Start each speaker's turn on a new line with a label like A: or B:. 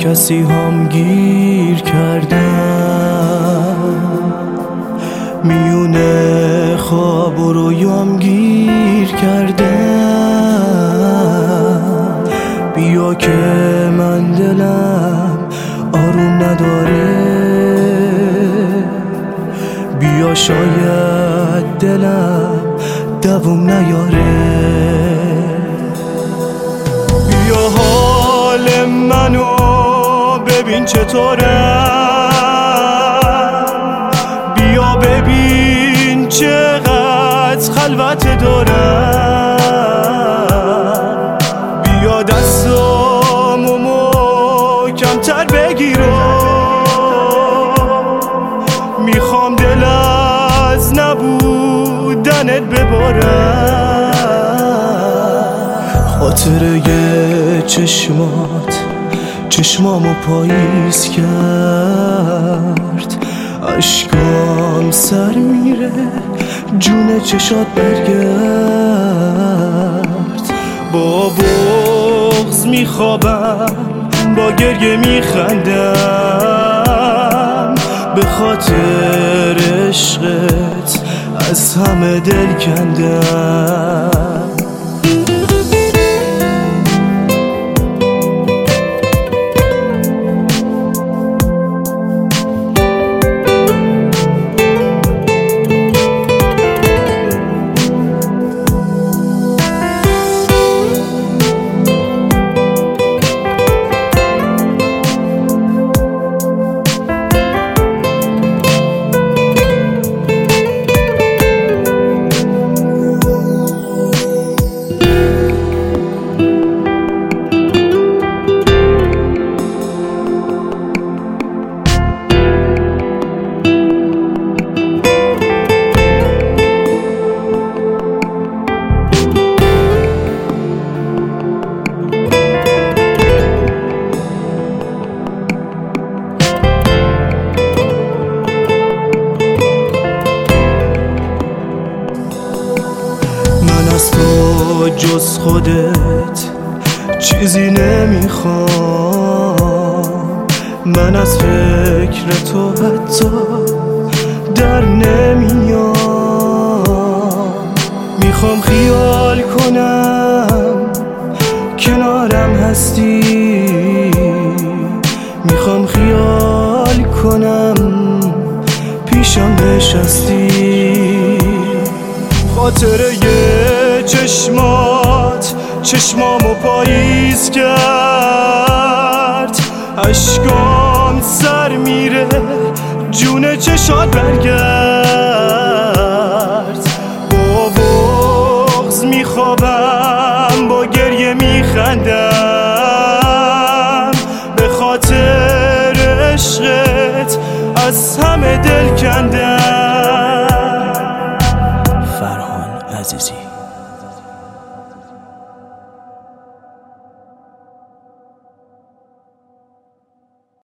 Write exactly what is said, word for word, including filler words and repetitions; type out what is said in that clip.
A: کسی هم گیر کردم، میونه خواب و رویام گیر کردم. بیا که من دلم آروم نداره، بیا شاید دلم دووم نیاره. بیا حال منو ببین چطورم، بیا ببین چقدر خلوت دارم. بیا دستامو محکم‌تر بگیر و میخوام دل از نبودنت ببارم. خاطره چشمات چشمامو پاییز کرد، اشکام سر میره جون چشات برگرد. با بغض میخوابم با گریه میخندم، به خاطر عشقت از همه دل کندم. از تو جز خودت چیزی نمیخوام، من از فکر تو حتی در نمیام. میخوام خیال کنم کنارم هستی، میخوام خیال کنم پیشم نشستی. خاطره چشمات چشمامو پاییز کرد، اشکام سر میره جون چشات برگرد. با بغض میخوابم با گریه میخندم، به خاطر عشقت از همه دل کندم. فرهان عزیزی.